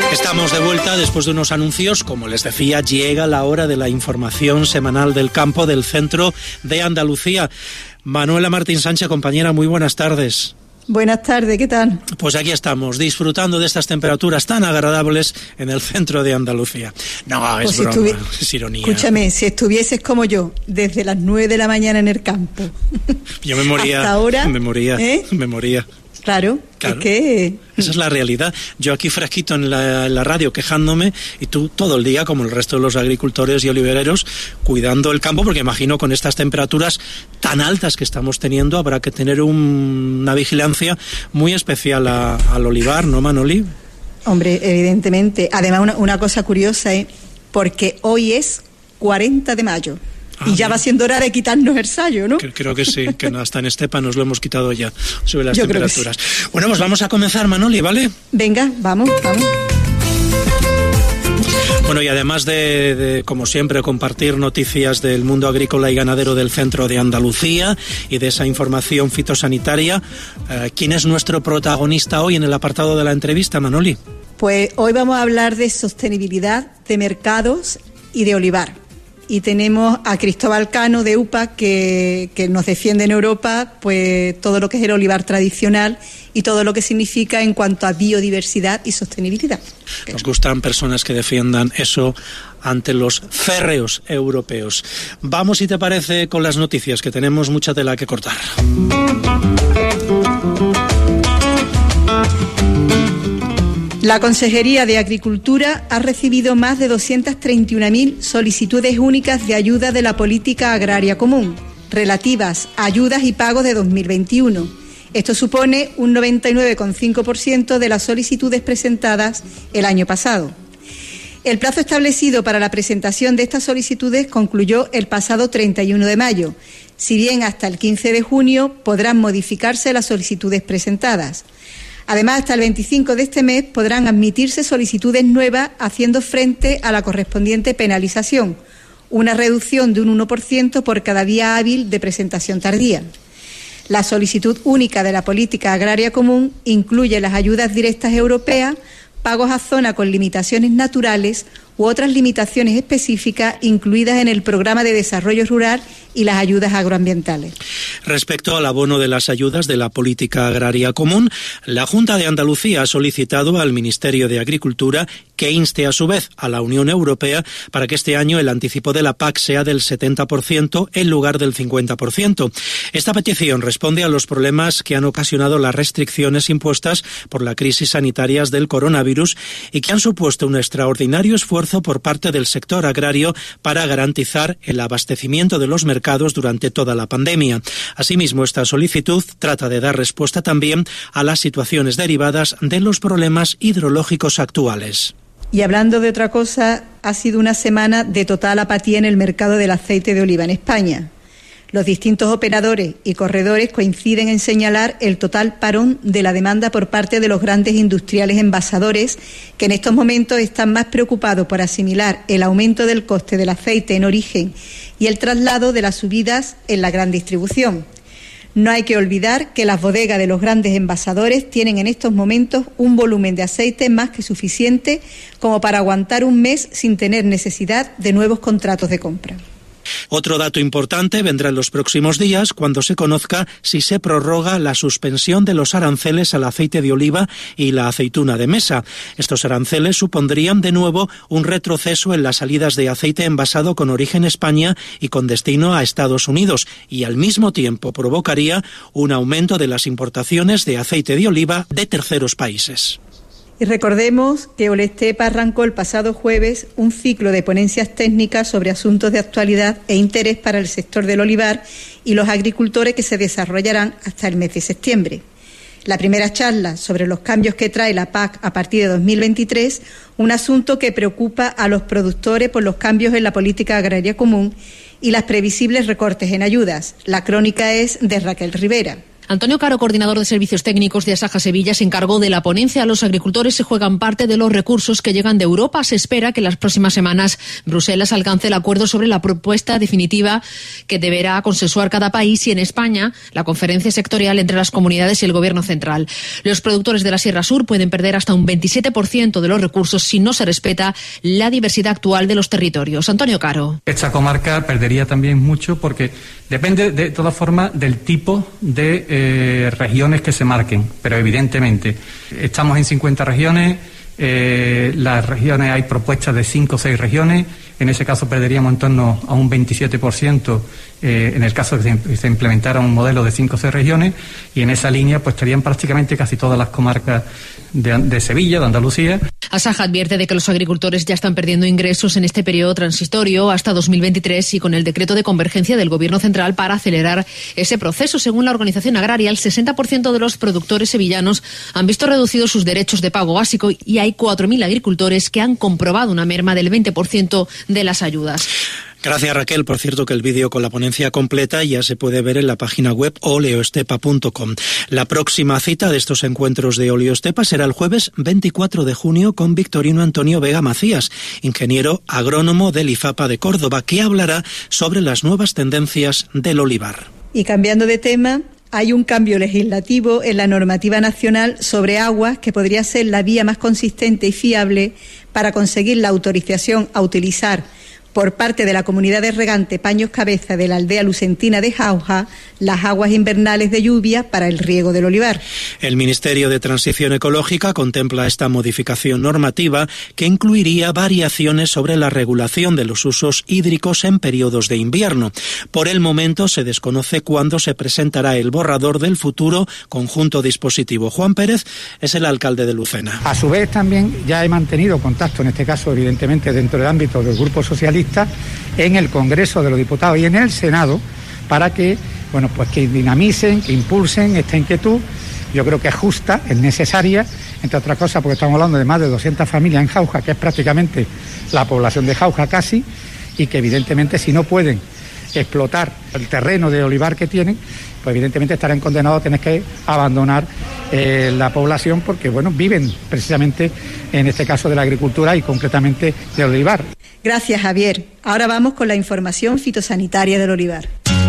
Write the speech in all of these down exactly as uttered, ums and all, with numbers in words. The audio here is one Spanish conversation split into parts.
Estamos de vuelta después de unos anuncios. Como les decía, llega la hora de la información semanal del campo del centro de Andalucía. Manuela Martín Sánchez, compañera, muy buenas tardes. Buenas tardes, ¿qué tal? Pues aquí estamos, disfrutando de estas temperaturas tan agradables en el centro de Andalucía. No, es pues si broma, estuvi... es ironía. Escúchame, si estuvieses como yo, desde las nueve de la mañana en el campo. Yo me moría. Hasta ahora. Me moría, ¿eh? me moría. Claro, claro, es que... Esa es la realidad. Yo aquí fresquito en la, en la radio quejándome y tú todo el día, como el resto de los agricultores y olivereros, cuidando el campo, porque imagino con estas temperaturas tan altas que estamos teniendo habrá que tener un, una vigilancia muy especial a, al olivar, ¿no, Manoli? Hombre, evidentemente. Además, una, una cosa curiosa, ¿eh? Porque hoy es cuarenta de mayo. Ah, y ya bien. Va siendo hora de quitarnos el sayo, ¿no? Creo que sí, que hasta en Estepa nos lo hemos quitado ya, sobre las Yo temperaturas. Sí. Bueno, pues vamos a comenzar, Manoli, ¿vale? Venga, vamos, vamos. Bueno, y además de, de, como siempre, compartir noticias del mundo agrícola y ganadero del centro de Andalucía y de esa información fitosanitaria, eh, ¿quién es nuestro protagonista hoy en el apartado de la entrevista, Manoli? Pues hoy vamos a hablar de sostenibilidad, de mercados y de olivar. Y tenemos a Cristóbal Cano de U P A que, que nos defiende en Europa pues todo lo que es el olivar tradicional y todo lo que significa en cuanto a biodiversidad y sostenibilidad. Nos gustan personas que defiendan eso ante los férreos europeos. Vamos, si te parece, con las noticias, que tenemos mucha tela que cortar. La Consejería de Agricultura ha recibido más de doscientas treinta y una mil solicitudes únicas de ayuda de la Política Agraria Común, relativas a ayudas y pagos de dos mil veintiuno. Esto supone un noventa y nueve coma cinco por ciento de las solicitudes presentadas el año pasado. El plazo establecido para la presentación de estas solicitudes concluyó el pasado treinta y uno de mayo, si bien hasta el quince de junio podrán modificarse las solicitudes presentadas. Además, hasta el veinticinco de este mes podrán admitirse solicitudes nuevas haciendo frente a la correspondiente penalización, una reducción de un uno por ciento por cada día hábil de presentación tardía. La solicitud única de la Política Agraria Común incluye las ayudas directas europeas, pagos a zona con limitaciones naturales u otras limitaciones específicas incluidas en el Programa de Desarrollo Rural y las ayudas agroambientales. Respecto al abono de las ayudas de la Política Agraria Común, la Junta de Andalucía ha solicitado al Ministerio de Agricultura que inste a su vez a la Unión Europea para que este año el anticipo de la P A C sea del setenta por ciento en lugar del cincuenta por ciento. Esta petición responde a los problemas que han ocasionado las restricciones impuestas por la crisis sanitaria del coronavirus y que han supuesto un extraordinario esfuerzo por parte del sector agrario para garantizar el abastecimiento de los mercados durante toda la pandemia. Asimismo, esta solicitud trata de dar respuesta también a las situaciones derivadas de los problemas hidrológicos actuales. Y hablando de otra cosa, ha sido una semana de total apatía en el mercado del aceite de oliva en España. Los distintos operadores y corredores coinciden en señalar el total parón de la demanda por parte de los grandes industriales envasadores, que en estos momentos están más preocupados por asimilar el aumento del coste del aceite en origen y el traslado de las subidas en la gran distribución. No hay que olvidar que las bodegas de los grandes envasadores tienen en estos momentos un volumen de aceite más que suficiente como para aguantar un mes sin tener necesidad de nuevos contratos de compra. Otro dato importante vendrá en los próximos días cuando se conozca si se prorroga la suspensión de los aranceles al aceite de oliva y la aceituna de mesa. Estos aranceles supondrían de nuevo un retroceso en las salidas de aceite envasado con origen España y con destino a Estados Unidos y al mismo tiempo provocaría un aumento de las importaciones de aceite de oliva de terceros países. Y recordemos que Olestepa arrancó el pasado jueves un ciclo de ponencias técnicas sobre asuntos de actualidad e interés para el sector del olivar y los agricultores que se desarrollarán hasta el mes de septiembre. La primera charla sobre los cambios que trae la P A C a partir de dos mil veintitrés, un asunto que preocupa a los productores por los cambios en la política agraria común y las previsibles recortes en ayudas. La crónica es de Raquel Rivera. Antonio Caro, coordinador de servicios técnicos de Asaja Sevilla, se encargó de la ponencia. Los agricultores se juegan parte de los recursos que llegan de Europa. Se espera que en las próximas semanas Bruselas alcance el acuerdo sobre la propuesta definitiva que deberá consensuar cada país y en España la conferencia sectorial entre las comunidades y el Gobierno central. Los productores de la Sierra Sur pueden perder hasta un veintisiete por ciento de los recursos si no se respeta la diversidad actual de los territorios. Antonio Caro. Esta comarca perdería también mucho porque depende de todas formas del tipo de eh, regiones que se marquen, pero evidentemente estamos en cincuenta regiones, eh, las regiones hay propuestas de cinco o seis regiones, en ese caso perderíamos en torno a un veintisiete por ciento eh, en el caso de que se implementara un modelo de cinco o seis regiones, y en esa línea pues estarían prácticamente casi todas las comarcas de, de Sevilla, de Andalucía. Asaja advierte de que los agricultores ya están perdiendo ingresos en este periodo transitorio hasta dos mil veintitrés y con el decreto de convergencia del Gobierno central para acelerar ese proceso. Según la organización agraria, el sesenta por ciento de los productores sevillanos han visto reducidos sus derechos de pago básico y hay cuatro mil agricultores que han comprobado una merma del veinte por ciento de las ayudas. Gracias, Raquel. Por cierto, que el vídeo con la ponencia completa ya se puede ver en la página web oleoestepa punto com. La próxima cita de estos encuentros de Oleoestepa será el jueves veinticuatro de junio con Victorino Antonio Vega Macías, ingeniero agrónomo del IFAPA de Córdoba, que hablará sobre las nuevas tendencias del olivar. Y cambiando de tema, hay un cambio legislativo en la normativa nacional sobre aguas que podría ser la vía más consistente y fiable para conseguir la autorización a utilizar por parte de la comunidad de regante Paños Cabeza de la aldea lucentina de Jauja las aguas invernales de lluvia para el riego del olivar. El Ministerio de Transición Ecológica contempla esta modificación normativa que incluiría variaciones sobre la regulación de los usos hídricos en periodos de invierno. Por el momento se desconoce cuándo se presentará el borrador del futuro conjunto dispositivo. Juan Pérez es el alcalde de Lucena. A su vez también ya he mantenido contacto, en este caso evidentemente dentro del ámbito del Grupo Socialista, en el Congreso de los Diputados y en el Senado, para que, bueno, pues que dinamicen, que impulsen esta inquietud. Yo creo que es justa, es necesaria, entre otras cosas porque estamos hablando de más de doscientas familias en Jauja, que es prácticamente la población de Jauja casi, y que evidentemente si no pueden explotar el terreno de olivar que tienen, pues evidentemente estarán condenados a tener que abandonar eh, la población porque, bueno, viven precisamente en este caso de la agricultura y concretamente del olivar. Gracias, Javier. Ahora vamos con la información fitosanitaria del olivar.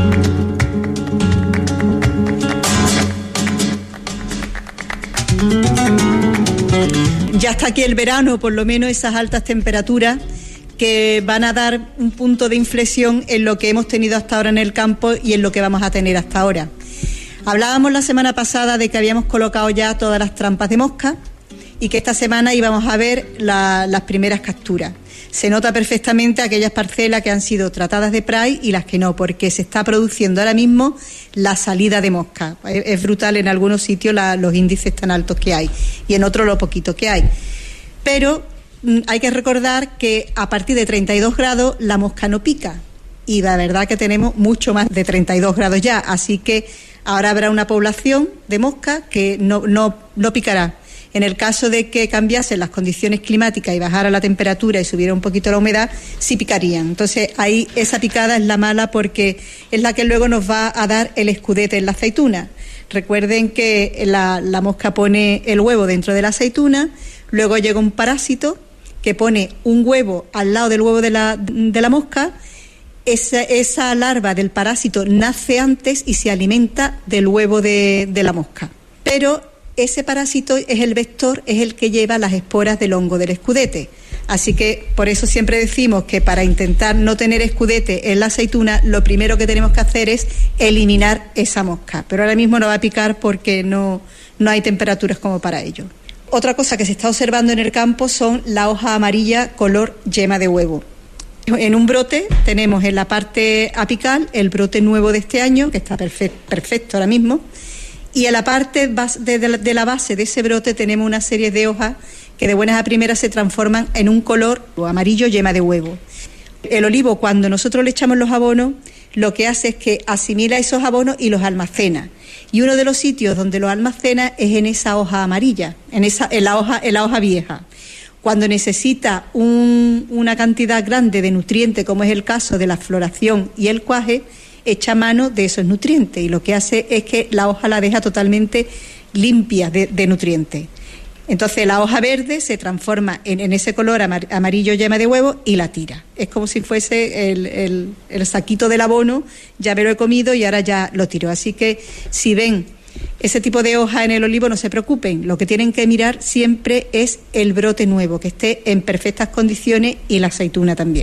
Ya está aquí el verano, por lo menos esas altas temperaturas que van a dar un punto de inflexión en lo que hemos tenido hasta ahora en el campo y en lo que vamos a tener hasta ahora. Hablábamos la semana pasada de que habíamos colocado ya todas las trampas de mosca y que esta semana íbamos a ver la, las primeras capturas. Se nota perfectamente aquellas parcelas que han sido tratadas de Pride y las que no, porque se está produciendo ahora mismo la salida de mosca. Es, es brutal en algunos sitios la, los índices tan altos que hay y en otros lo poquito que hay. Pero hay que recordar que a partir de treinta y dos grados la mosca no pica y la verdad que tenemos mucho más de treinta y dos grados ya, así que ahora habrá una población de mosca que no, no, no picará. En el caso de que cambiasen las condiciones climáticas y bajara la temperatura y subiera un poquito la humedad, sí picarían. Entonces ahí esa picada es la mala porque es la que luego nos va a dar el escudete en la aceituna. Recuerden que la, la mosca pone el huevo dentro de la aceituna, luego llega un parásito que pone un huevo al lado del huevo de la, de la mosca. Esa, esa larva del parásito nace antes y se alimenta del huevo de, de la mosca. Pero ese parásito es el vector, es el que lleva las esporas del hongo del escudete. Así que por eso siempre decimos que para intentar no tener escudete en la aceituna, lo primero que tenemos que hacer es eliminar esa mosca. Pero ahora mismo no va a picar porque no, no hay temperaturas como para ello. Otra cosa que se está observando en el campo son la hoja amarilla color yema de huevo. En un brote tenemos en la parte apical el brote nuevo de este año, que está perfecto, perfecto ahora mismo, y en la parte de la base de ese brote tenemos una serie de hojas que de buenas a primeras se transforman en un color amarillo yema de huevo. El olivo, cuando nosotros le echamos los abonos, lo que hace es que asimila esos abonos y los almacena. Y uno de los sitios donde los almacena es en esa hoja amarilla, en, esa, en, la, hoja, en la hoja vieja. Cuando necesita un, una cantidad grande de nutrientes, como es el caso de la floración y el cuaje, hecha a mano de esos nutrientes, y lo que hace es que la hoja la deja totalmente limpia de, de nutrientes. Entonces la hoja verde se transforma en, en ese color amar, amarillo yema de huevo y la tira. Es como si fuese el, el, el saquito del abono, ya me lo he comido y ahora ya lo tiro. Así que si ven ese tipo de hoja en el olivo, no se preocupen. Lo que tienen que mirar siempre es el brote nuevo, que esté en perfectas condiciones, y la aceituna también.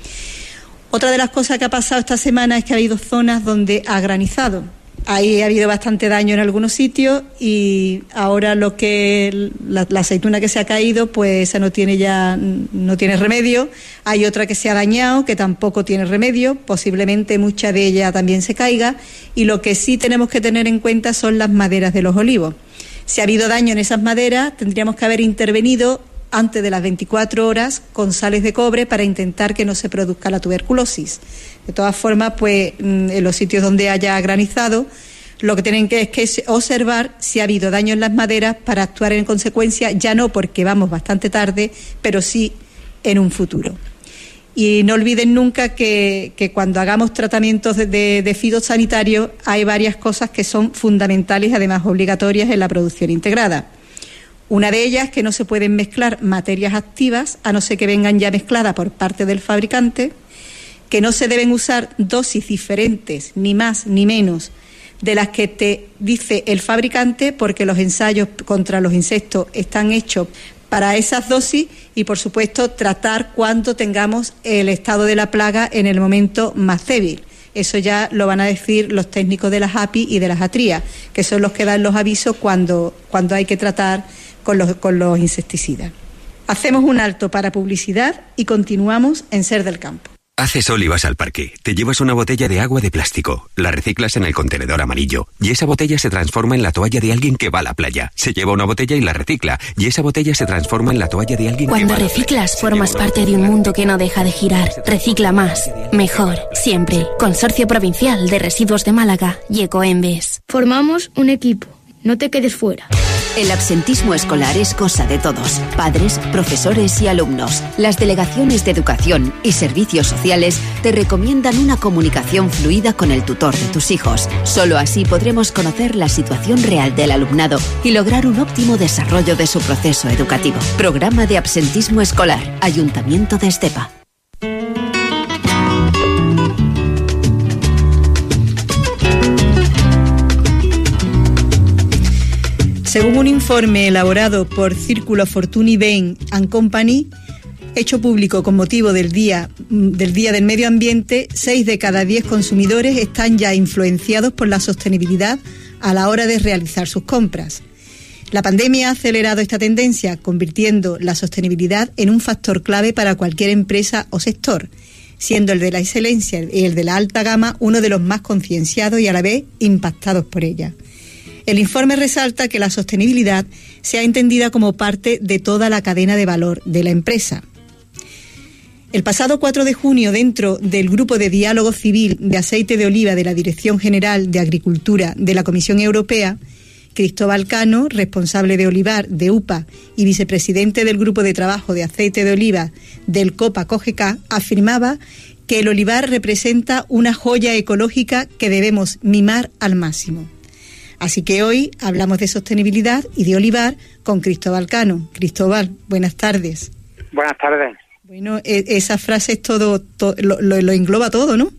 Otra de las cosas que ha pasado esta semana es que ha habido zonas donde ha granizado. Ahí ha habido bastante daño en algunos sitios, y ahora lo que la, la aceituna que se ha caído, pues esa no tiene ya no tiene remedio. Hay otra que se ha dañado, que tampoco tiene remedio, posiblemente mucha de ella también se caiga, y lo que sí tenemos que tener en cuenta son las maderas de los olivos. Si ha habido daño en esas maderas, tendríamos que haber intervenido antes de las veinticuatro horas con sales de cobre para intentar que no se produzca la tuberculosis. De todas formas, pues en los sitios donde haya granizado, lo que tienen que es que observar si ha habido daño en las maderas para actuar en consecuencia, ya no porque vamos bastante tarde, pero sí en un futuro. Y no olviden nunca que, que cuando hagamos tratamientos de, de, de fitosanitarios hay varias cosas que son fundamentales, además obligatorias en la producción integrada. Una de ellas es que no se pueden mezclar materias activas a no ser que vengan ya mezcladas por parte del fabricante, que no se deben usar dosis diferentes, ni más ni menos, de las que te dice el fabricante, porque los ensayos contra los insectos están hechos para esas dosis, y por supuesto tratar cuando tengamos el estado de la plaga en el momento más débil. Eso ya lo van a decir los técnicos de las A P I y de las ATRIA, que son los que dan los avisos cuando, cuando hay que tratar con los, con los insecticidas. Hacemos un alto para publicidad y continuamos en Ser del Campo. Haces sol y vas al parque. Te llevas una botella de agua de plástico, la reciclas en el contenedor amarillo, y esa botella se transforma en la toalla de alguien que va a la playa. Se lleva una botella y la recicla, y esa botella se transforma en la toalla de alguien Cuando que va a la reciclas, playa. formas parte de un mundo que no deja de girar. Recicla más, mejor, siempre. Consorcio Provincial de Residuos de Málaga y Ecoembes. Formamos un equipo. No te quedes fuera. El absentismo escolar es cosa de todos, padres, profesores y alumnos. Las delegaciones de educación y servicios sociales te recomiendan una comunicación fluida con el tutor de tus hijos. Solo así podremos conocer la situación real del alumnado y lograr un óptimo desarrollo de su proceso educativo. Programa de absentismo escolar, Ayuntamiento de Estepa. Según un informe elaborado por Círculo Fortuny Bain and Company, hecho público con motivo del Día, del Día del Medio Ambiente, seis de cada diez consumidores están ya influenciados por la sostenibilidad a la hora de realizar sus compras. La pandemia ha acelerado esta tendencia, convirtiendo la sostenibilidad en un factor clave para cualquier empresa o sector, siendo el de la excelencia y el de la alta gama uno de los más concienciados y a la vez impactados por ella. El informe resalta que la sostenibilidad sea entendida como parte de toda la cadena de valor de la empresa. El pasado cuatro de junio, dentro del Grupo de Diálogo Civil de Aceite de Oliva de la Dirección General de Agricultura de la Comisión Europea, Cristóbal Cano, responsable de Olivar de U P A y vicepresidente del Grupo de Trabajo de Aceite de Oliva del COPA-COGECA, afirmaba que el olivar representa una joya ecológica que debemos mimar al máximo. Así que hoy hablamos de sostenibilidad y de olivar con Cristóbal Cano. Cristóbal, buenas tardes. Buenas tardes. Bueno, e- esa frase es todo, to- lo, lo, lo engloba todo, ¿no?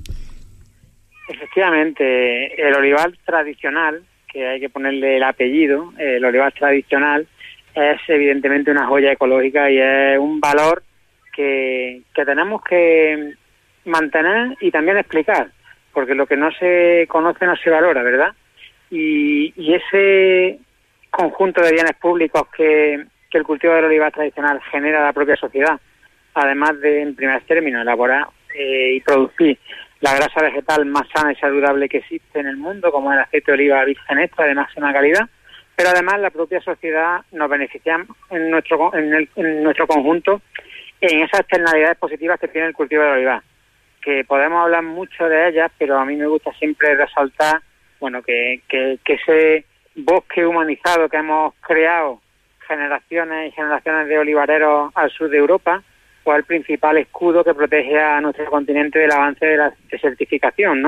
Efectivamente, el olivar tradicional, que hay que ponerle el apellido, el olivar tradicional, es evidentemente una joya ecológica y es un valor que, que tenemos que mantener y también explicar, porque lo que no se conoce no se valora, ¿verdad? Y, y ese conjunto de bienes públicos que, que el cultivo del olivar tradicional genera a la propia sociedad, además de, en primer término, elaborar eh, y producir la grasa vegetal más sana y saludable que existe en el mundo, como el aceite de oliva virgen extra de máxima calidad, pero además la propia sociedad nos beneficia en nuestro en, el, en nuestro conjunto en esas externalidades positivas que tiene el cultivo del olivar, que podemos hablar mucho de ellas, pero a mí me gusta siempre resaltar bueno, que, que, que ese bosque humanizado que hemos creado generaciones y generaciones de olivareros al sur de Europa, fue el principal escudo que protege a nuestro continente del avance de la desertificación, ¿no?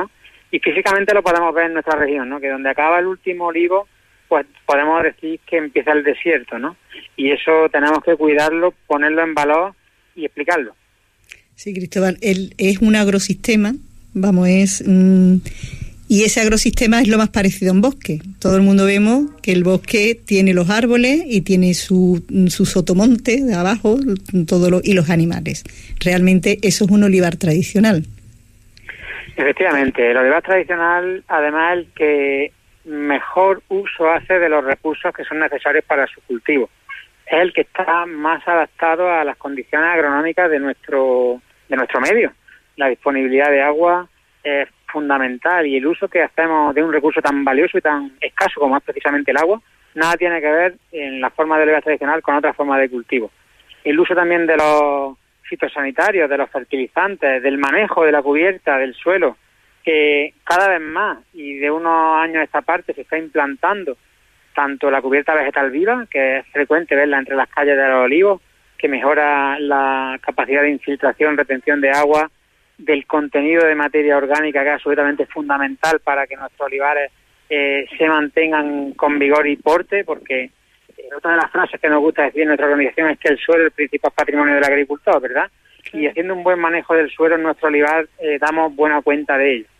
y físicamente lo podemos ver en nuestra región, ¿no? Que donde acaba el último olivo, pues podemos decir que empieza el desierto, ¿no? Y eso tenemos que cuidarlo, ponerlo en valor y explicarlo. Sí, Cristóbal, el, es un agrosistema, vamos, es... Mmm, y ese agrosistema es lo más parecido a un bosque. Todo el mundo vemos que el bosque tiene los árboles y tiene su, su sotomonte de abajo, todo lo, y los animales. Realmente eso es un olivar tradicional. Efectivamente, el olivar tradicional, además, el que mejor uso hace de los recursos que son necesarios para su cultivo. Es el que está más adaptado a las condiciones agronómicas de nuestro de nuestro medio. La disponibilidad de agua es fundamental y el uso que hacemos de un recurso tan valioso y tan escaso como es precisamente el agua, nada tiene que ver en la forma de olivar tradicional con otra forma de cultivo. El uso también de los fitosanitarios, de los fertilizantes, del manejo de la cubierta, del suelo, que cada vez más y de unos años a esta parte se está implantando tanto la cubierta vegetal viva, que es frecuente verla entre las calles de los olivos, que mejora la capacidad de infiltración, retención de agua, del contenido de materia orgánica, que es absolutamente fundamental para que nuestros olivares eh, se mantengan con vigor y porte, porque eh, otra de las frases que nos gusta decir en nuestra organización es que el suelo es el principal patrimonio del agricultor, ¿verdad? Claro. Y haciendo un buen manejo del suelo en nuestro olivar eh, damos buena cuenta de ello.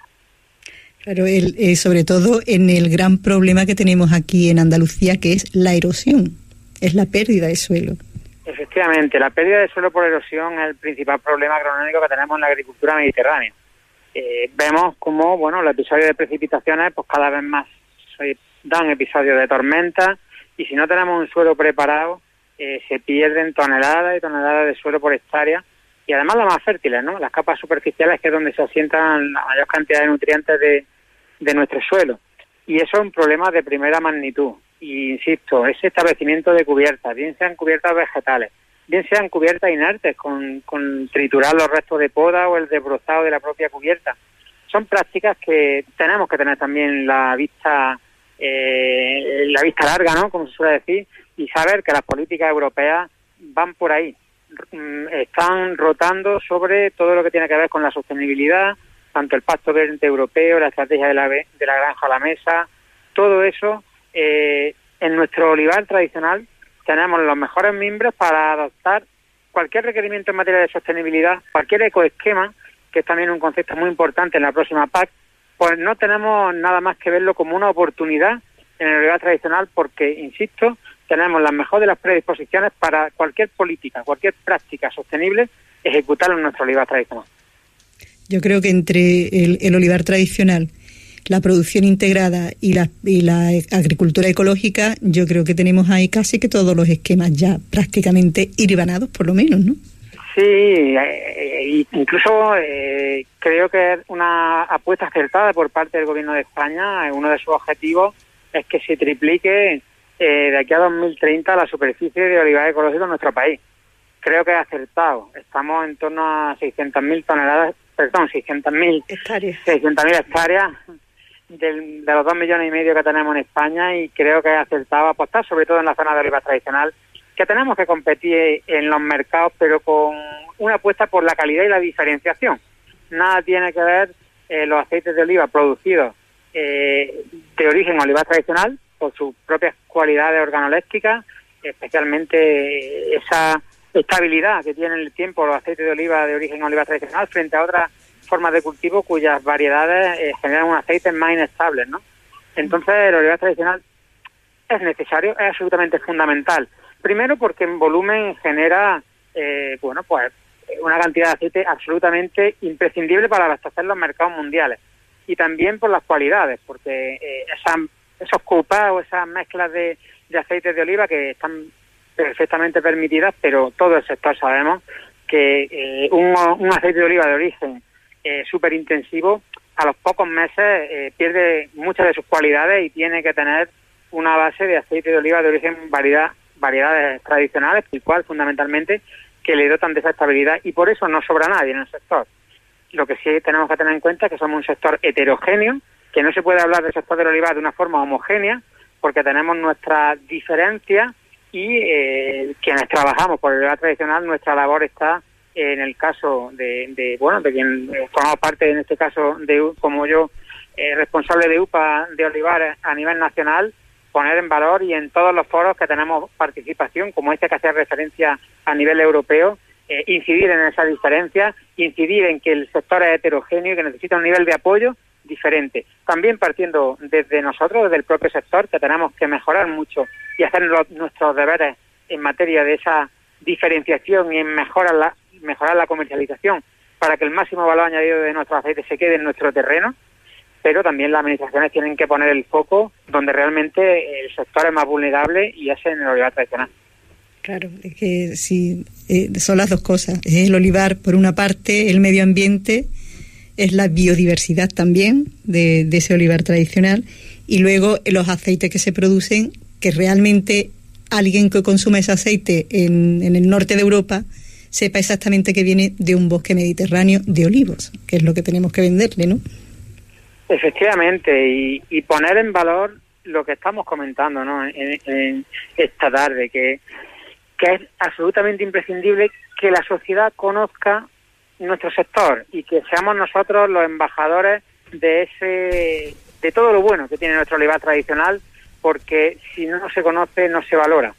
Claro, el, eh, sobre todo en el gran problema que tenemos aquí en Andalucía, que es la erosión, es la pérdida de suelo. Efectivamente, la pérdida de suelo por erosión es el principal problema agronómico que tenemos en la agricultura mediterránea. Eh, vemos como, bueno, los episodios de precipitaciones, pues cada vez más se dan episodios de tormentas, y si no tenemos un suelo preparado, eh, se pierden toneladas y toneladas de suelo por hectárea, y además las más fértiles, ¿no? Las capas superficiales, que es donde se asientan la mayor cantidad de nutrientes de, de nuestro suelo. Y eso es un problema de primera magnitud. Y insisto, ese establecimiento de cubiertas, bien sean cubiertas vegetales, bien sean cubiertas inertes, con, con triturar los restos de poda o el desbrozado de la propia cubierta, son prácticas que tenemos que tener también la vista, eh, la vista larga, ¿no? Como se suele decir, y saber que las políticas europeas van por ahí, están rotando sobre todo lo que tiene que ver con la sostenibilidad, tanto el Pacto Verde Europeo, la estrategia de la, de la granja a la mesa, todo eso. Eh, en nuestro olivar tradicional tenemos los mejores mimbres para adoptar cualquier requerimiento en materia de sostenibilidad, cualquier ecoesquema, que es también un concepto muy importante en la próxima P A C, pues no tenemos nada más que verlo como una oportunidad en el olivar tradicional, porque, insisto, tenemos las mejores de las predisposiciones para cualquier política, cualquier práctica sostenible, ejecutarlo en nuestro olivar tradicional. Yo creo que entre el, el olivar tradicional, la producción integrada y la, y la agricultura ecológica, yo creo que tenemos ahí casi que todos los esquemas ya prácticamente hilvanados, por lo menos, ¿no? Sí, eh, incluso eh, creo que es una apuesta acertada por parte del Gobierno de España. Uno de sus objetivos es que se triplique eh, de aquí a dos mil treinta la superficie de olivar ecológico en nuestro país. Creo que es acertado. Estamos en torno a seiscientas mil toneladas, perdón, seiscientas mil hectáreas. seiscientas mil hectáreas. Del, de los dos millones y medio que tenemos en España, y creo que es acertado apostar, sobre todo en la zona de olivar tradicional, que tenemos que competir en los mercados, pero con una apuesta por la calidad y la diferenciación. Nada tiene que ver eh, los aceites de oliva producidos eh, de origen olivar tradicional, por sus propias cualidades organolépticas, especialmente esa estabilidad que tienen en el tiempo los aceites de oliva de origen olivar tradicional frente a otras formas de cultivo cuyas variedades eh, generan un aceite más inestable, ¿no? Entonces el olivar tradicional es necesario, es absolutamente fundamental. Primero porque en volumen genera, eh, bueno, pues una cantidad de aceite absolutamente imprescindible para abastecer los mercados mundiales. Y también por las cualidades, porque eh, esas, esos coupés o esas mezclas de, de aceites de oliva que están perfectamente permitidas, pero todo el sector sabemos que eh, un, un aceite de oliva de origen Eh, súper intensivo, a los pocos meses eh, pierde muchas de sus cualidades y tiene que tener una base de aceite de oliva de origen variedad, variedades tradicionales, el cual fundamentalmente que le dotan de esa estabilidad, y por eso no sobra nadie en el sector. Lo que sí tenemos que tener en cuenta es que somos un sector heterogéneo, que no se puede hablar del sector del olivar de una forma homogénea, porque tenemos nuestras diferencias y eh, quienes trabajamos por el olivar tradicional, nuestra labor está en el caso de, de bueno, de quien formamos parte, en este caso, de como yo, eh, responsable de U P A de olivar a nivel nacional, poner en valor y en todos los foros que tenemos participación, como este que hace referencia a nivel europeo, eh, incidir en esa diferencia, incidir en que el sector es heterogéneo y que necesita un nivel de apoyo diferente. También partiendo desde nosotros, desde el propio sector, que tenemos que mejorar mucho y hacer los, nuestros deberes en materia de esa diferenciación y en mejorar la, mejorar la comercialización para que el máximo valor añadido de nuestro aceite se quede en nuestro terreno, pero también las administraciones tienen que poner el foco donde realmente el sector es más vulnerable y es en el olivar tradicional. Claro, es que sí, eh, son las dos cosas. Es el olivar, por una parte, el medio ambiente, es la biodiversidad también de, de ese olivar tradicional, y luego los aceites que se producen, que realmente alguien que consume ese aceite en, en el norte de Europa sepa exactamente que viene de un bosque mediterráneo de olivos, que es lo que tenemos que venderle, ¿no? Efectivamente, y, y poner en valor lo que estamos comentando, ¿no?, en, en esta tarde, que, que es absolutamente imprescindible que la sociedad conozca nuestro sector y que seamos nosotros los embajadores de ese de todo lo bueno que tiene nuestro olivar tradicional, porque si no se conoce no se valora.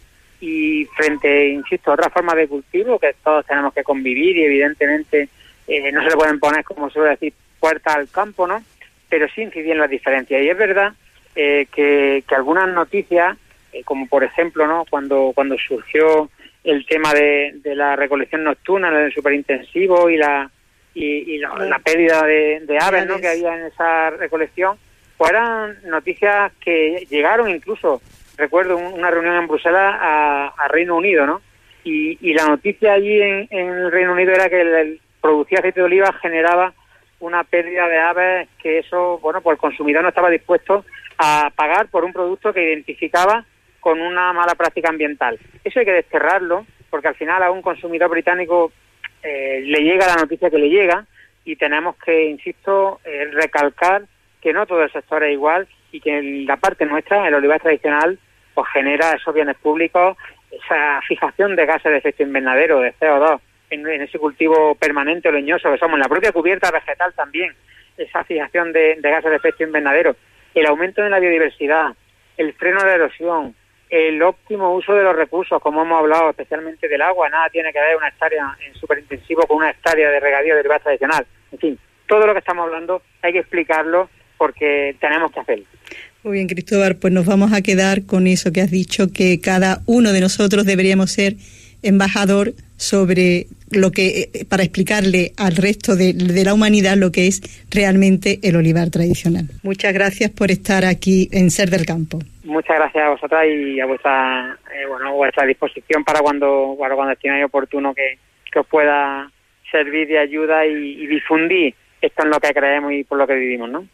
Y frente, insisto, a otras formas de cultivo que todos tenemos que convivir y evidentemente eh, no se le pueden poner, como suele decir, puertas al campo, ¿no?, pero sí incidir en las diferencias. Y es verdad eh, que, que algunas noticias, eh, como por ejemplo, ¿no?, cuando cuando surgió el tema de, de la recolección nocturna en el superintensivo y la y, y la, la pérdida de, de aves, ¿no?, que había en esa recolección, pues eran noticias que llegaron incluso, recuerdo una reunión en Bruselas a, a Reino Unido, ¿no? Y, y la noticia allí en, en el Reino Unido era que el, el producir aceite de oliva generaba una pérdida de aves, que eso, bueno, pues el consumidor no estaba dispuesto a pagar por un producto que identificaba con una mala práctica ambiental. Eso hay que desterrarlo, porque al final a un consumidor británico eh, le llega la noticia que le llega, y tenemos que, insisto, eh, recalcar que no todo el sector es igual y que en la parte nuestra, el olivar tradicional, pues genera esos bienes públicos, esa fijación de gases de efecto invernadero, de C O dos, en, en ese cultivo permanente o leñoso que somos, en la propia cubierta vegetal también, esa fijación de, de gases de efecto invernadero, el aumento de la biodiversidad, el freno de la erosión, el óptimo uso de los recursos, como hemos hablado, especialmente del agua. Nada tiene que ver una hectárea en superintensivo con una hectárea de regadío de olivar tradicional. En fin, todo lo que estamos hablando hay que explicarlo porque tenemos que hacerlo. Muy bien, Cristóbal, pues nos vamos a quedar con eso que has dicho, que cada uno de nosotros deberíamos ser embajador sobre lo que, para explicarle al resto de, de la humanidad lo que es realmente el olivar tradicional. Muchas gracias por estar aquí en Ser del Campo. Muchas gracias a vosotras y a vuestra eh, bueno, a vuestra disposición para cuando para cuando estiméis oportuno que, que os pueda servir de ayuda y, y difundir esto en lo que creemos y por lo que vivimos, ¿no?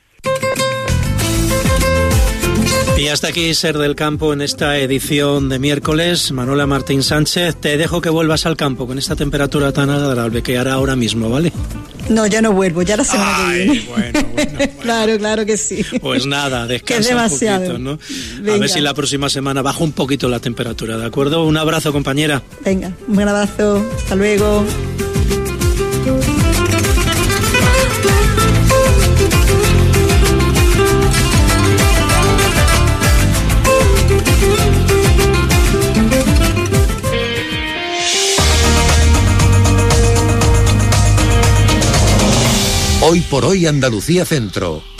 Y hasta aquí Ser del Campo en esta edición de miércoles. Manuela Martín Sánchez, te dejo que vuelvas al campo con esta temperatura tan agradable que hará ahora mismo, ¿vale? No, ya no vuelvo, ya la semana Ay, que viene. Bueno, bueno, bueno. Claro, claro que sí. Pues nada, descansa que es demasiado. un poquito, ¿no? Venga. A ver si la próxima semana baja un poquito la temperatura, ¿de acuerdo? Un abrazo, compañera. Venga, un abrazo, hasta luego. Hoy por hoy Andalucía Centro.